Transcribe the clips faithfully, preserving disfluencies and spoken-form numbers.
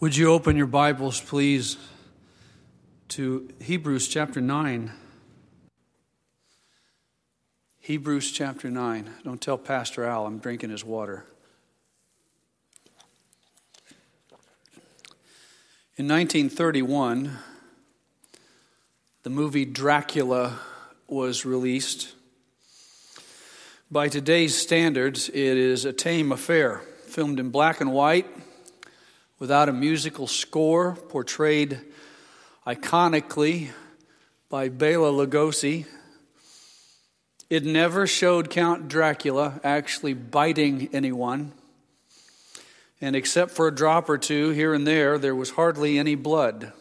Would you open your Bibles, please, to Hebrews chapter nine. Hebrews chapter nine. Don't tell Pastor Al I'm drinking his water. In nineteen thirty-one, the movie Dracula was released. By today's standards, it is a tame affair, filmed in black and white, without a musical score, portrayed iconically by Bela Lugosi. It never showed Count Dracula actually biting anyone. And except for a drop or two here and there, there was hardly any blood.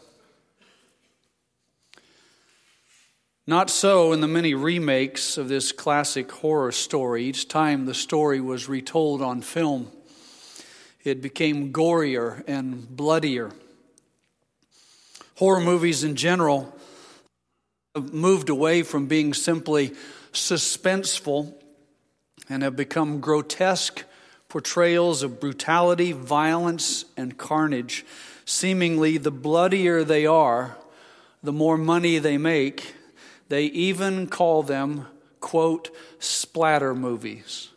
Not so in the many remakes of this classic horror story. Each time the story was retold on film, it became gorier and bloodier. Horror movies in general have moved away from being simply suspenseful and have become grotesque portrayals of brutality, violence, and carnage. Seemingly, the bloodier they are, the more money they make. They even call them, quote, splatter movies.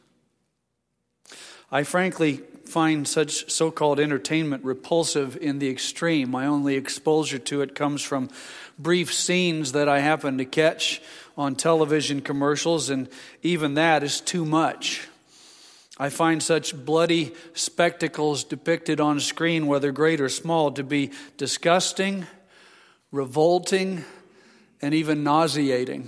I frankly find such so-called entertainment repulsive in the extreme. My only exposure to it comes from brief scenes that I happen to catch on television commercials, and even that is too much. I find such bloody spectacles depicted on screen, whether great or small, to be disgusting, revolting, and even nauseating.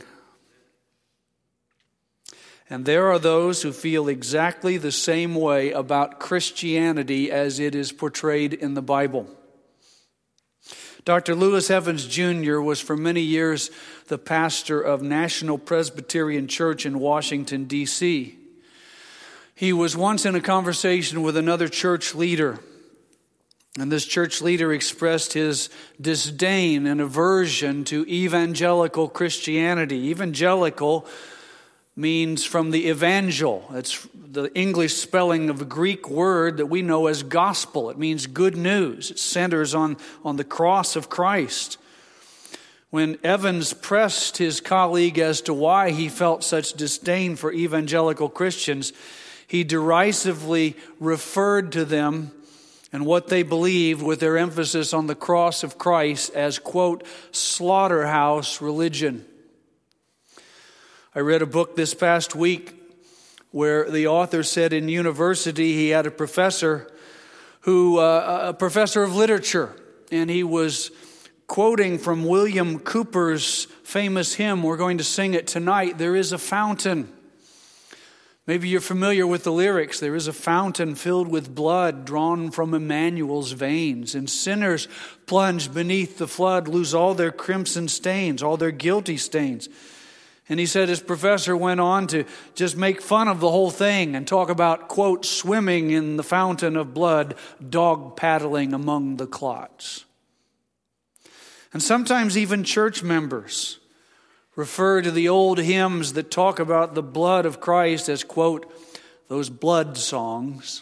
And there are those who feel exactly the same way about Christianity as it is portrayed in the Bible. Doctor Lewis Evans Junior was for many years the pastor of National Presbyterian Church in Washington, D C He was once in a conversation with another church leader, and this church leader expressed his disdain and aversion to evangelical Christianity. Evangelical means from the evangel. It's the English spelling of a Greek word that we know as gospel. It means good news. It centers on, on the cross of Christ. When Evans pressed his colleague as to why he felt such disdain for evangelical Christians, he derisively referred to them and what they believed, with their emphasis on the cross of Christ, as, quote, slaughterhouse religion. I read a book this past week where the author said in university he had a professor who, uh, a professor of literature, and he was quoting from William Cooper's famous hymn. We're going to sing it tonight. There is a fountain. Maybe you're familiar with the lyrics. There is a fountain filled with blood drawn from Emmanuel's veins, and sinners plunged beneath the flood lose all their crimson stains, all their guilty stains. And he said his professor went on to just make fun of the whole thing and talk about, quote, swimming in the fountain of blood, dog paddling among the clots. And sometimes even church members refer to the old hymns that talk about the blood of Christ as, quote, those blood songs.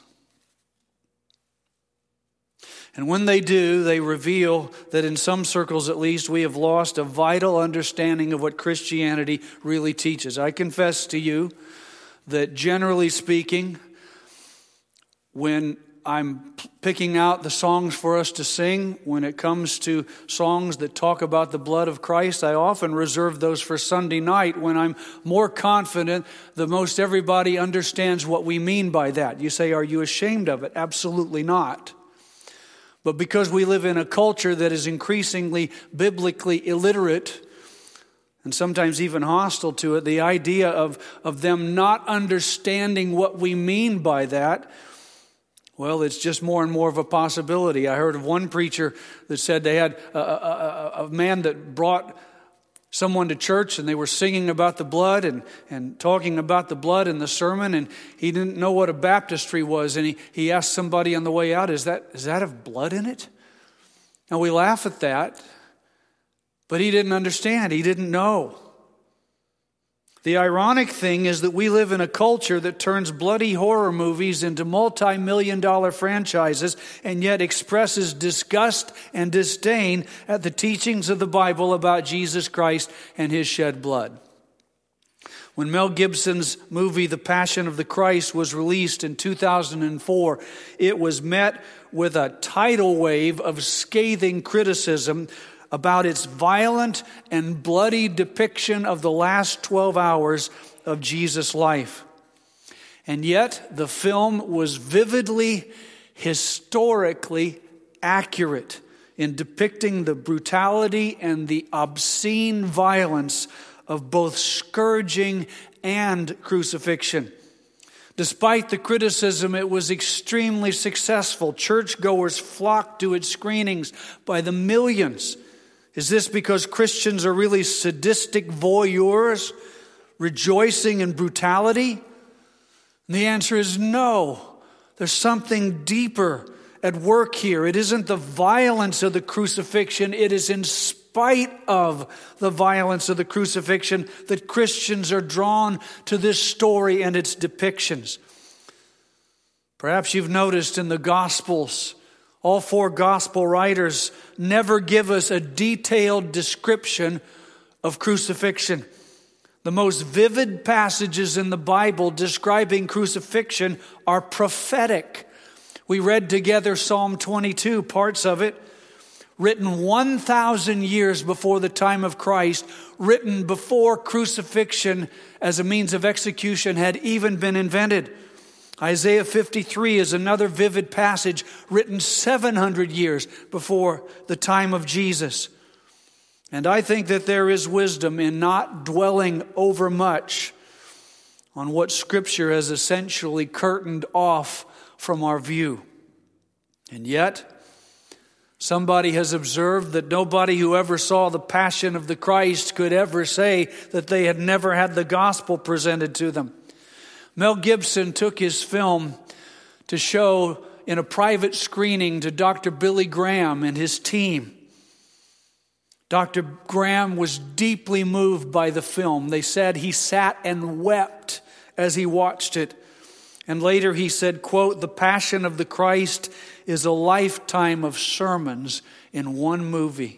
And when they do, they reveal that in some circles at least, we have lost a vital understanding of what Christianity really teaches. I confess to you that generally speaking, when I'm picking out the songs for us to sing, when it comes to songs that talk about the blood of Christ, I often reserve those for Sunday night when I'm more confident that most everybody understands what we mean by that. You say, are you ashamed of it? Absolutely not. But because we live in a culture that is increasingly biblically illiterate and sometimes even hostile to it, the idea of, of them not understanding what we mean by that, well, it's just more and more of a possibility. I heard of one preacher that said they had a, a, a man that brought someone to church and they were singing about the blood and, and talking about the blood in the sermon, and he didn't know what a baptistry was, and he, he asked somebody on the way out, is that, is that have blood in it? Now we laugh at that, but he didn't understand. He didn't know. The ironic thing is that we live in a culture that turns bloody horror movies into multi-million dollar franchises and yet expresses disgust and disdain at the teachings of the Bible about Jesus Christ and His shed blood. When Mel Gibson's movie The Passion of the Christ was released in two thousand four, it was met with a tidal wave of scathing criticism about its violent and bloody depiction of the last twelve hours of Jesus' life. And yet, the film was vividly, historically accurate in depicting the brutality and the obscene violence of both scourging and crucifixion. Despite the criticism, it was extremely successful. Churchgoers flocked to its screenings by the millions. Is this because Christians are really sadistic voyeurs, rejoicing in brutality? And the answer is no. There's something deeper at work here. It isn't the violence of the crucifixion. It is in spite of the violence of the crucifixion that Christians are drawn to this story and its depictions. Perhaps you've noticed in the Gospels, all four gospel writers never give us a detailed description of crucifixion. The most vivid passages in the Bible describing crucifixion are prophetic. We read together Psalm twenty-two, parts of it, written one thousand years before the time of Christ, written before crucifixion as a means of execution had even been invented. Isaiah fifty-three is another vivid passage written seven hundred years before the time of Jesus. And I think that there is wisdom in not dwelling over much on what Scripture has essentially curtained off from our view. And yet, somebody has observed that nobody who ever saw the Passion of the Christ could ever say that they had never had the gospel presented to them. Mel Gibson took his film to show in a private screening to Doctor Billy Graham and his team. Doctor Graham was deeply moved by the film. They said he sat and wept as he watched it. And later he said, quote, "The Passion of the Christ is a lifetime of sermons in one movie."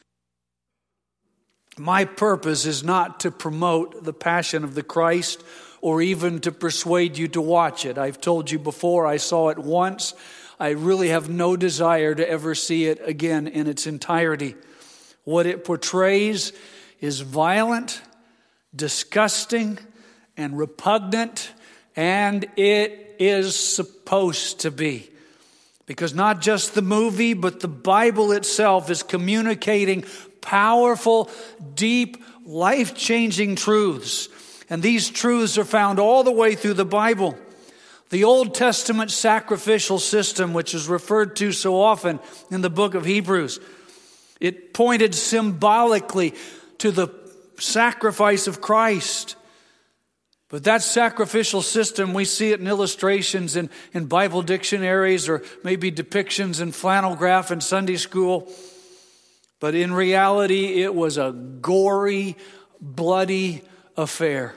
My purpose is not to promote the Passion of the Christ or even to persuade you to watch it. I've told you before, I saw it once. I really have no desire to ever see it again in its entirety. What it portrays is violent, disgusting, and repugnant, and it is supposed to be. Because not just the movie, but the Bible itself is communicating powerful, deep, life-changing truths. And these truths are found all the way through the Bible. The Old Testament sacrificial system, which is referred to so often in the book of Hebrews, it pointed symbolically to the sacrifice of Christ. But that sacrificial system, we see it in illustrations in, in Bible dictionaries or maybe depictions in flannel graph in Sunday school. But in reality, it was a gory, bloody affair.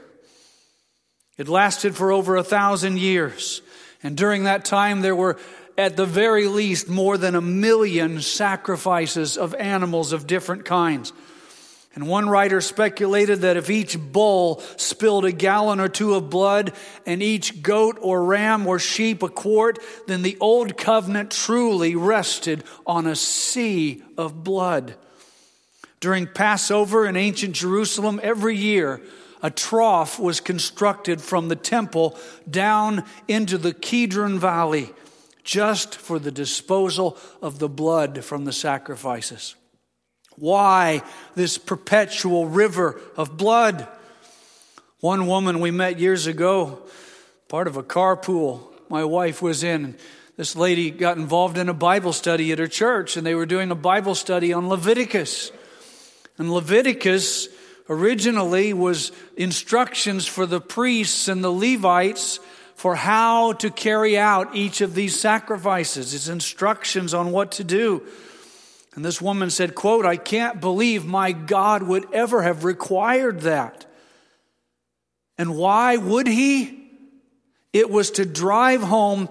It lasted for over a thousand years. And during that time, there were at the very least more than a million sacrifices of animals of different kinds. And one writer speculated that if each bull spilled a gallon or two of blood and each goat or ram or sheep a quart, then the old covenant truly rested on a sea of blood. During Passover in ancient Jerusalem, every year a trough was constructed from the temple down into the Kidron Valley just for the disposal of the blood from the sacrifices. Why this perpetual river of blood? One woman we met years ago, part of a carpool my wife was in, this lady got involved in a Bible study at her church, and they were doing a Bible study on Leviticus. And Leviticus originally was instructions for the priests and the Levites for how to carry out each of these sacrifices. It's instructions on what to do. And this woman said, quote, "I can't believe my God would ever have required that." And why would he? It was to drive home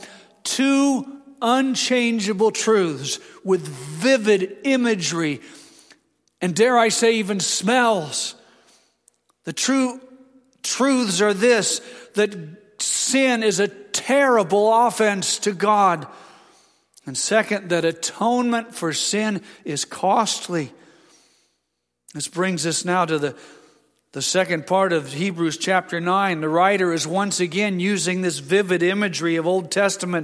two unchangeable truths with vivid imagery and, dare I say, even smells. The true truths are this, that sin is a terrible offense to God. And second, that atonement for sin is costly. This brings us now to the, the second part of Hebrews chapter nine. The writer is once again using this vivid imagery of Old Testament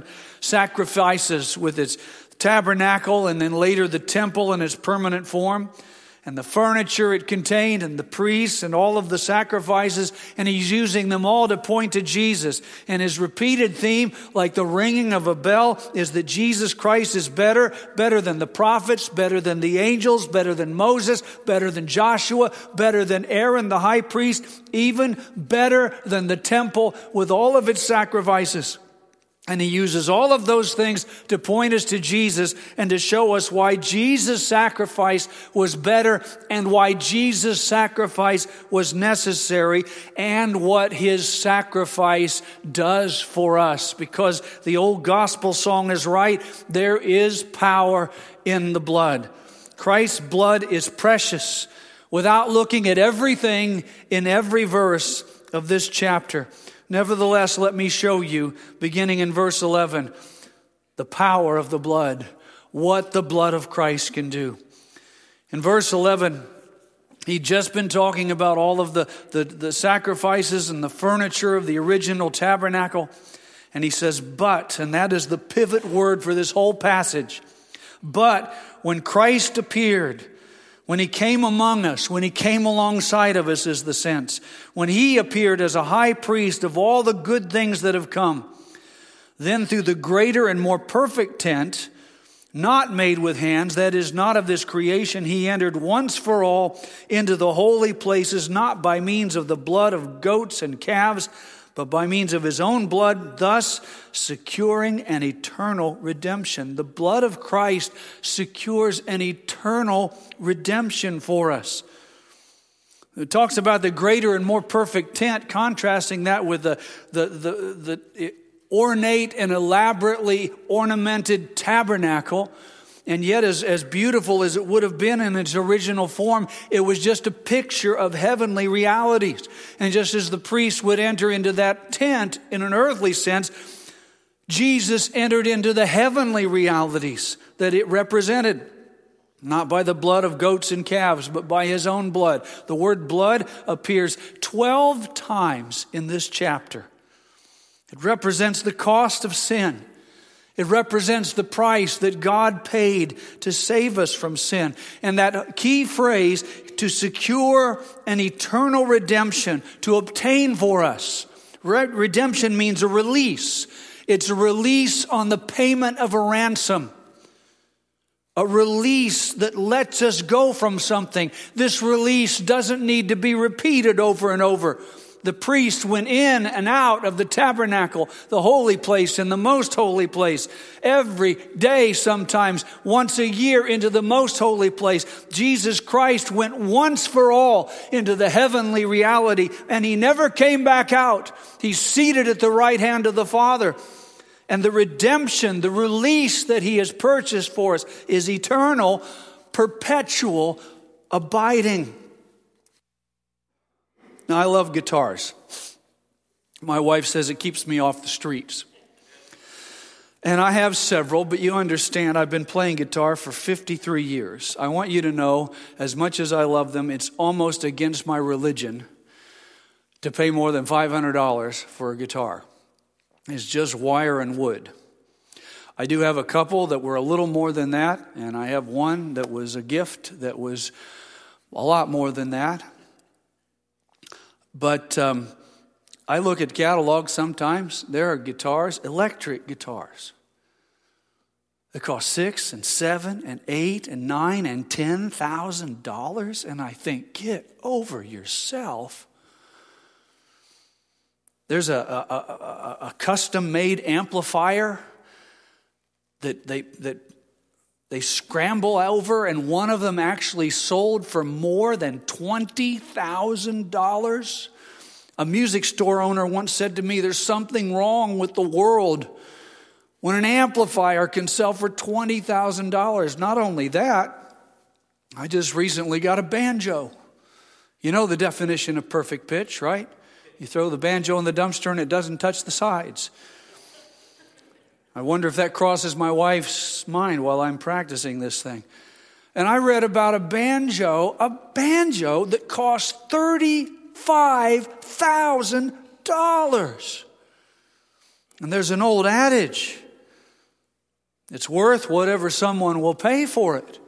sacrifices with its tabernacle and then later the temple in its permanent form, and the furniture it contained, and the priests, and all of the sacrifices, and he's using them all to point to Jesus. And his repeated theme, like the ringing of a bell, is that Jesus Christ is better, better than the prophets, better than the angels, better than Moses, better than Joshua, better than Aaron the high priest, even better than the temple with all of its sacrifices. And he uses all of those things to point us to Jesus and to show us why Jesus' sacrifice was better and why Jesus' sacrifice was necessary and what his sacrifice does for us. Because the old gospel song is right, there is power in the blood. Christ's blood is precious. Without looking at everything in every verse of this chapter, nevertheless, let me show you, beginning in verse eleven, the power of the blood, what the blood of Christ can do. In verse eleven, he'd just been talking about all of the, the, the sacrifices and the furniture of the original tabernacle. And he says, but, and that is the pivot word for this whole passage. But when Christ appeared, when he came among us, when he came alongside of us is the sense. When he appeared as a high priest of all the good things that have come, then through the greater and more perfect tent, not made with hands, that is not of this creation, he entered once for all into the holy places, not by means of the blood of goats and calves, but by means of his own blood, thus securing an eternal redemption. The blood of Christ secures an eternal redemption for us. It talks about the greater and more perfect tent, contrasting that with the, the, the, the ornate and elaborately ornamented tabernacle. And yet, as, as beautiful as it would have been in its original form, it was just a picture of heavenly realities. And just as the priest would enter into that tent in an earthly sense, Jesus entered into the heavenly realities that it represented. Not by the blood of goats and calves, but by his own blood. The word blood appears twelve times in this chapter. It represents the cost of sin. It represents the price that God paid to save us from sin. And that key phrase, to secure an eternal redemption, to obtain for us. Redemption means a release. It's a release on the payment of a ransom. A release that lets us go from something. This release doesn't need to be repeated over and over. The priest went in and out of the tabernacle, the holy place and the most holy place, every day, sometimes once a year, into the most holy place. Jesus Christ went once for all into the heavenly reality, and he never came back out. He's seated at the right hand of the Father. And the redemption, the release that he has purchased for us is eternal, perpetual, abiding. Now, I love guitars. My wife says it keeps me off the streets. And I have several, but you understand I've been playing guitar for fifty-three years. I want you to know, as much as I love them, it's almost against my religion to pay more than five hundred dollars for a guitar. It's just wire and wood. I do have a couple that were a little more than that, and I have one that was a gift that was a lot more than that. But um, I look at catalogs sometimes. There are guitars, electric guitars. They cost six and seven and eight and nine and ten thousand dollars, and I think, get over yourself. There's a, a, a, a custom-made amplifier that they that they scramble over, and one of them actually sold for more than twenty thousand dollars A music store owner once said to me, there's something wrong with the world when an amplifier can sell for twenty thousand dollars. Not only that, I just recently got a banjo. You know the definition of perfect pitch, right? You throw the banjo in the dumpster and it doesn't touch the sides. I wonder if that crosses my wife's mind while I'm practicing this thing. And I read about a banjo, a banjo that cost thirty-five thousand dollars. And there's an old adage, it's worth whatever someone will pay for it.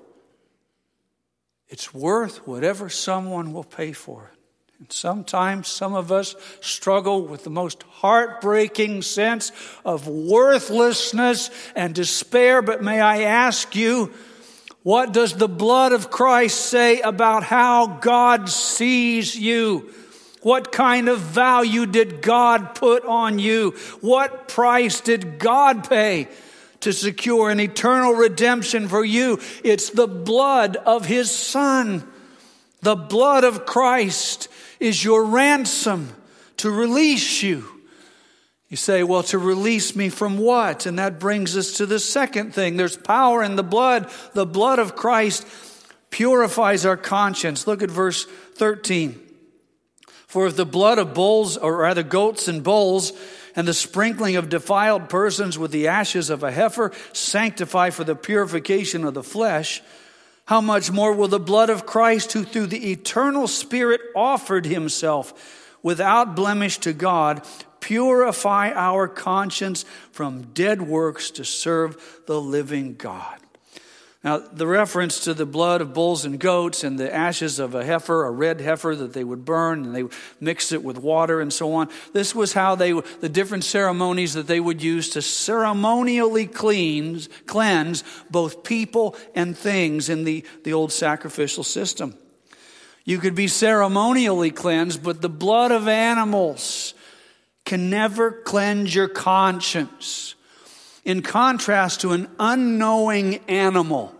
It's worth whatever someone will pay for it. And sometimes some of us struggle with the most heartbreaking sense of worthlessness and despair. But may I ask you, what does the blood of Christ say about how God sees you? What kind of value did God put on you? What price did God pay to secure an eternal redemption for you? It's the blood of His Son. The blood of Christ is your ransom to release you. You say, well, to release me from what? And that brings us to the second thing. There's power in the blood. The blood of Christ purifies our conscience. Look at verse thirteen. For if the blood of bulls, or rather goats and bulls, and the sprinkling of defiled persons with the ashes of a heifer sanctify for the purification of the flesh, how much more will the blood of Christ, who through the eternal Spirit offered Himself without blemish to God, purify our conscience from dead works to serve the living God. Now, the reference to the blood of bulls and goats and the ashes of a heifer, a red heifer that they would burn, and they would mix it with water and so on. This was how they, the different ceremonies that they would use to ceremonially cleanse, cleanse both people and things in the, the old sacrificial system. You could be ceremonially cleansed, but the blood of animals can never cleanse your conscience. In contrast to an unknowing animal,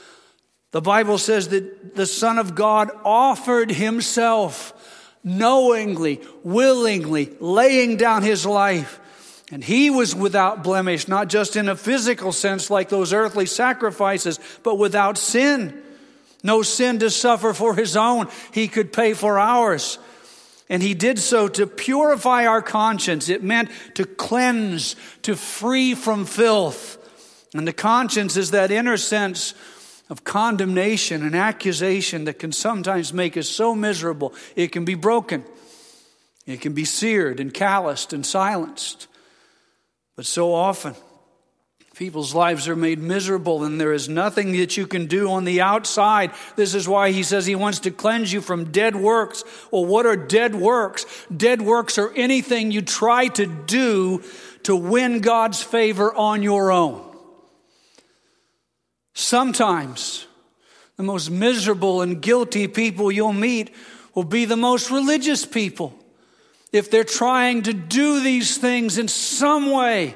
the Bible says that the Son of God offered Himself knowingly, willingly, laying down His life. And He was without blemish, not just in a physical sense like those earthly sacrifices, but without sin. No sin to suffer for His own. He could pay for ours. And He did so to purify our conscience. It meant to cleanse, to free from filth. And the conscience is that inner sense of condemnation and accusation that can sometimes make us so miserable. It can be broken. It can be seared and calloused and silenced. But so often, people's lives are made miserable, and there is nothing that you can do on the outside. This is why He says He wants to cleanse you from dead works. Well, what are dead works? Dead works are anything you try to do to win God's favor on your own. Sometimes the most miserable and guilty people you'll meet will be the most religious people, if they're trying to do these things in some way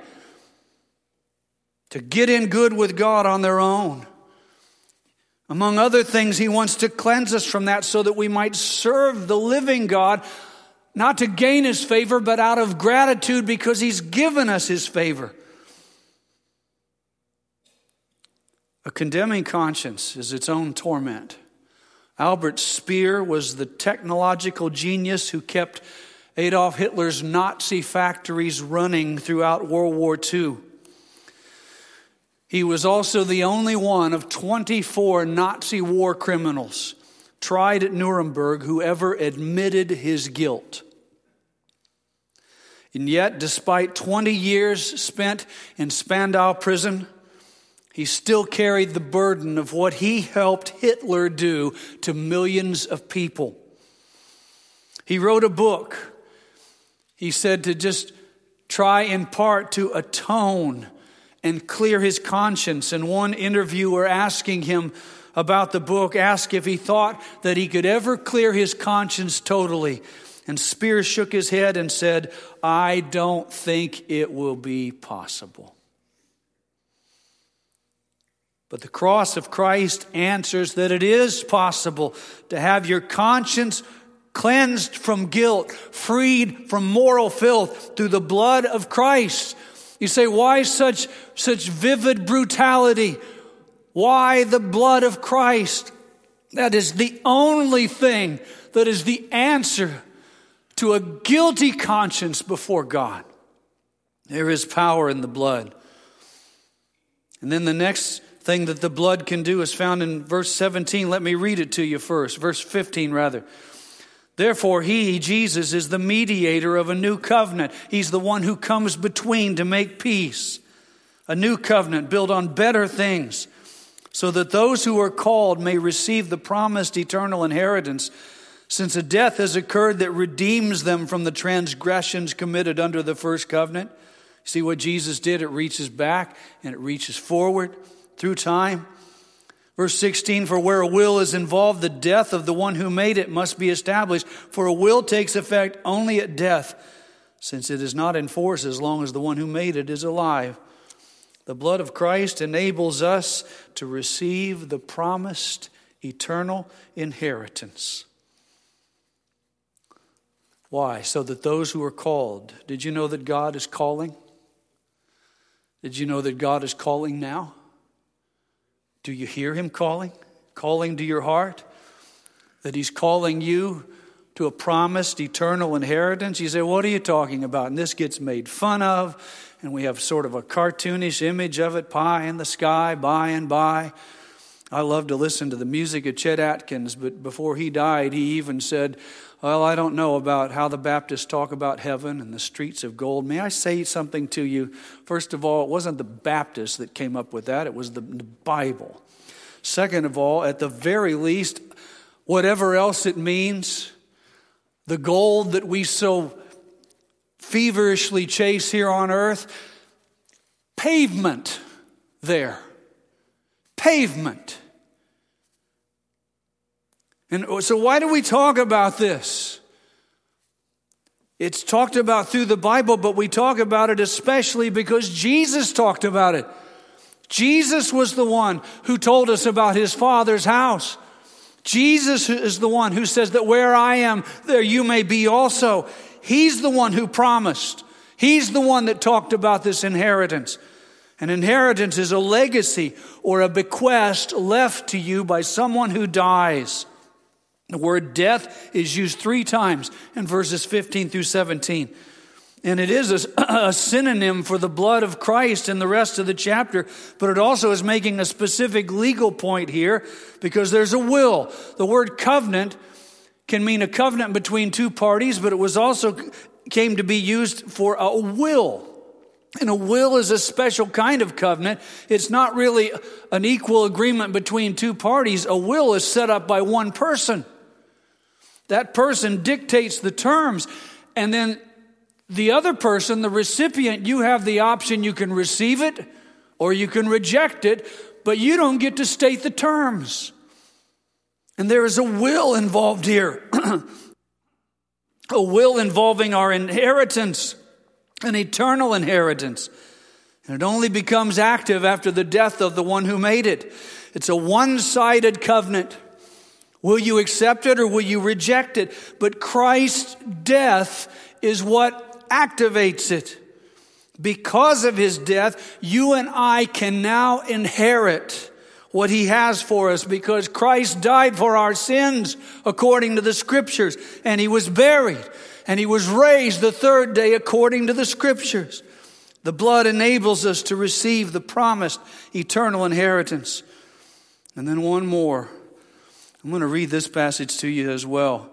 to get in good with God on their own. Among other things, He wants to cleanse us from that so that we might serve the living God, not to gain His favor, but out of gratitude because He's given us His favor. A condemning conscience is its own torment. Albert Speer was the technological genius who kept Adolf Hitler's Nazi factories running throughout World War Two. He was also the only one of twenty-four Nazi war criminals tried at Nuremberg who ever admitted his guilt. And yet, despite twenty years spent in Spandau prison, he still carried the burden of what he helped Hitler do to millions of people. He wrote a book. He said to just try in part to atone and clear his conscience. And one interviewer asking him about the book asked if he thought that he could ever clear his conscience totally. And Speer shook his head and said, "I don't think it will be possible." But the cross of Christ answers that it is possible to have your conscience cleansed from guilt, freed from moral filth through the blood of Christ. You say, why such, such vivid brutality? Why the blood of Christ? That is the only thing that is the answer to a guilty conscience before God. There is power in the blood. And then the next thing that the blood can do is found in verse seventeen. Let me read it to you first. Verse fifteen, rather. Therefore, he, Jesus, is the mediator of a new covenant. He's the one who comes between to make peace. A new covenant built on better things, so that those who are called may receive the promised eternal inheritance, since a death has occurred that redeems them from the transgressions committed under the first covenant. See what Jesus did? It reaches back and it reaches forward through time. Verse sixteen, for where a will is involved, the death of the one who made it must be established. For a will takes effect only at death, since it is not in force as long as the one who made it is alive. The blood of Christ enables us to receive the promised eternal inheritance. Why? So that those who are called. Did you know that God is calling? Did you know that God is calling now? Do you hear him calling? Calling to your heart? That he's calling you to a promised eternal inheritance? You say, what are you talking about? And this gets made fun of. And we have sort of a cartoonish image of it, pie in the sky, by and by. I love to listen to the music of Chet Atkins, but before he died, he even said, well, I don't know about how the Baptists talk about heaven and the streets of gold. May I say something to you? First of all, it wasn't the Baptists that came up with that. It was the Bible. Second of all, at the very least, whatever else it means, the gold that we so feverishly chase here on earth, pavement there. Pavement. And so why do we talk about this? It's talked about through the Bible, but we talk about it especially because Jesus talked about it. Jesus was the one who told us about his Father's house. Jesus is the one who says that where I am, there you may be also. He's the one who promised. He's the one that talked about this inheritance. An inheritance is a legacy or a bequest left to you by someone who dies. The word death is used three times in verses fifteen through seventeen. And it is a, a synonym for the blood of Christ in the rest of the chapter, but it also is making a specific legal point here because there's a will. The word covenant can mean a covenant between two parties, but it was also came to be used for a will. And a will is a special kind of covenant. It's not really an equal agreement between two parties. A will is set up by one person. That person dictates the terms. And then the other person, the recipient, you have the option. You can receive it or you can reject it, but you don't get to state the terms. And there is a will involved here. A will involving our inheritance. An eternal inheritance. And it only becomes active after the death of the one who made it. It's a one-sided covenant. Will you accept it or will you reject it? But Christ's death is what activates it. Because of his death, you and I can now inherit what he has for us because Christ died for our sins according to the scriptures, and he was buried, and he was raised the third day according to the scriptures. The blood enables us to receive the promised eternal inheritance. And then one more. I'm going to read this passage to you as well.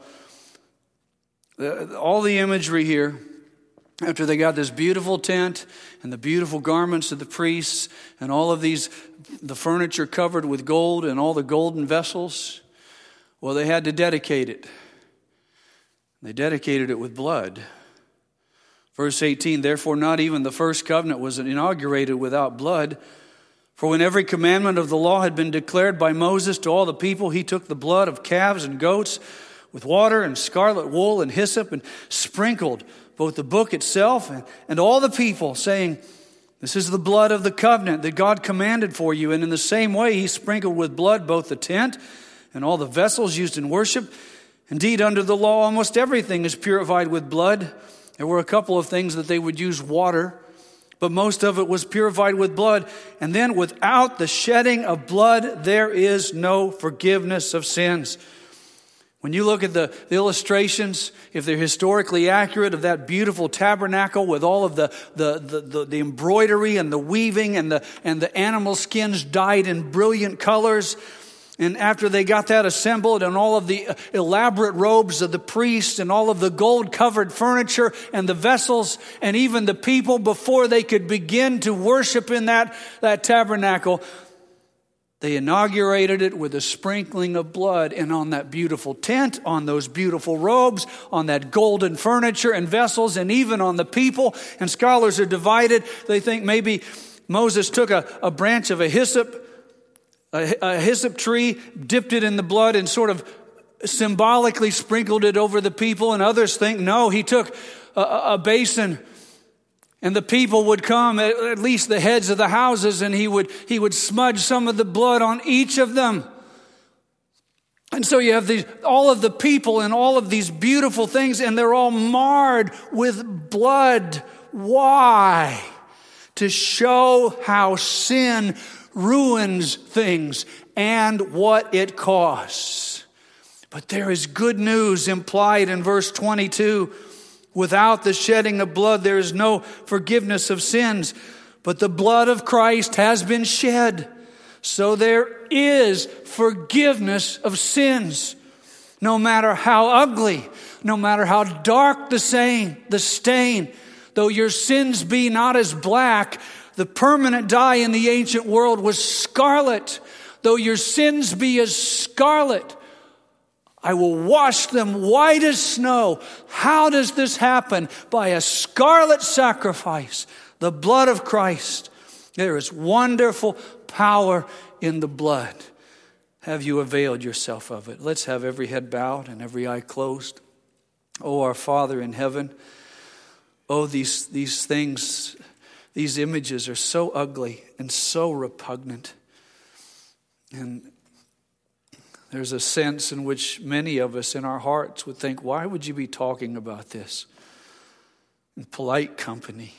All the imagery here, after they got this beautiful tent and the beautiful garments of the priests and all of these, the furniture covered with gold and all the golden vessels, well, they had to dedicate it. They dedicated it with blood. Verse eighteen, therefore not even the first covenant was inaugurated without blood. For when every commandment of the law had been declared by Moses to all the people, he took the blood of calves and goats with water and scarlet wool and hyssop and sprinkled both the book itself and, and all the people, saying, this is the blood of the covenant that God commanded for you. And in the same way, he sprinkled with blood both the tent and all the vessels used in worship. Indeed, under the law, almost everything is purified with blood. There were a couple of things that they would use water, but most of it was purified with blood. And then without the shedding of blood, there is no forgiveness of sins. When you look at the, the illustrations, if they're historically accurate, of that beautiful tabernacle with all of the, the, the, the, the embroidery and the weaving and the, and the animal skins dyed in brilliant colors, and after they got that assembled and all of the elaborate robes of the priests and all of the gold-covered furniture and the vessels and even the people, before they could begin to worship in that, that tabernacle, they inaugurated it with a sprinkling of blood. And on that beautiful tent, on those beautiful robes, on that golden furniture and vessels, and even on the people, and scholars are divided. They think maybe Moses took a, a branch of a hyssop, A, a hyssop tree, dipped it in the blood and sort of symbolically sprinkled it over the people. And others think, no, he took a, a basin and the people would come, at, at least the heads of the houses, and he would, he would smudge some of the blood on each of them. And so you have these, all of the people and all of these beautiful things, and they're all marred with blood. Why? To show how sin ruins things and what it costs. But there is good news implied in verse twenty-two. Without the shedding of blood, there is no forgiveness of sins. But the blood of Christ has been shed, so there is forgiveness of sins. No matter how ugly, no matter how dark the stain, the stain, though your sins be not as black, the permanent dye in the ancient world was scarlet. Though your sins be as scarlet, I will wash them white as snow. How does this happen? By a scarlet sacrifice, the blood of Christ. There is wonderful power in the blood. Have you availed yourself of it? Let's have every head bowed and every eye closed. Oh, our Father in heaven, oh, these, these things, these images are so ugly and so repugnant. And there's a sense in which many of us in our hearts would think, why would you be talking about this in polite company?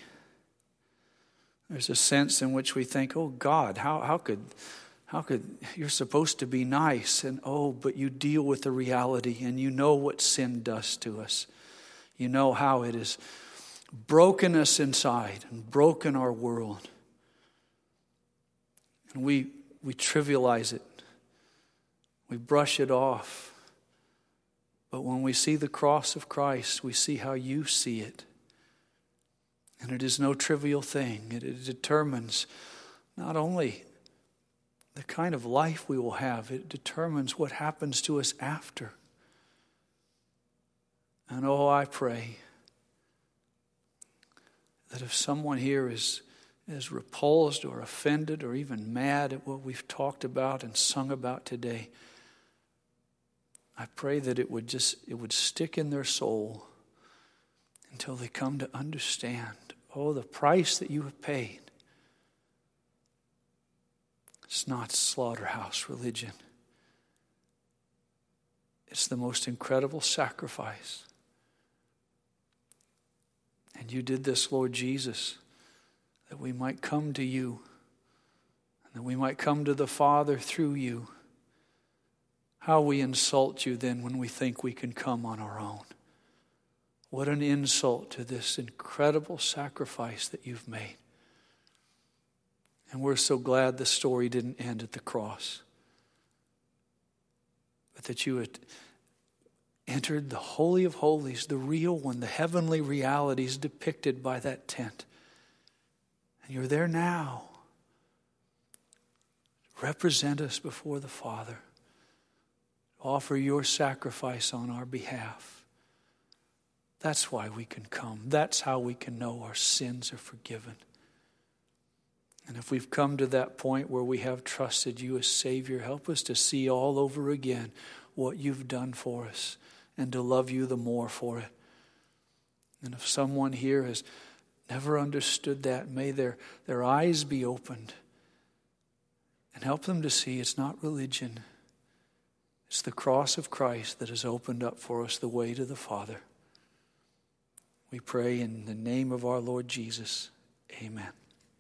There's a sense in which we think, oh God, how, how could, how could, you're supposed to be nice, and oh, but you deal with the reality, and you know what sin does to us. You know how it has broken us inside and broken our world. And we, we trivialize it. We brush it off. But when we see the cross of Christ, we see how you see it. And it is no trivial thing. It, it determines not only the kind of life we will have, it determines what happens to us after. And oh, I pray that if someone here is, is repulsed or offended or even mad at what we've talked about and sung about today, I pray that it would just, it would stick in their soul until they come to understand, oh, the price that you have paid. It's not slaughterhouse religion. It's the most incredible sacrifice. And you did this, Lord Jesus, that we might come to you, and that we might come to the Father through you. How we insult you then when we think we can come on our own. What an insult to this incredible sacrifice that you've made. And we're so glad the story didn't end at the cross, but that you had entered the Holy of Holies, the real one, the heavenly realities depicted by that tent. And you're there now. Represent us before the Father. Offer your sacrifice on our behalf. That's why we can come. That's how we can know our sins are forgiven. And if we've come to that point where we have trusted you as Savior, help us to see all over again what you've done for us and to love you the more for it. And if someone here has never understood that, may their, their eyes be opened and help them to see it's not religion. It's the cross of Christ that has opened up for us the way to the Father. We pray in the name of our Lord Jesus. Amen.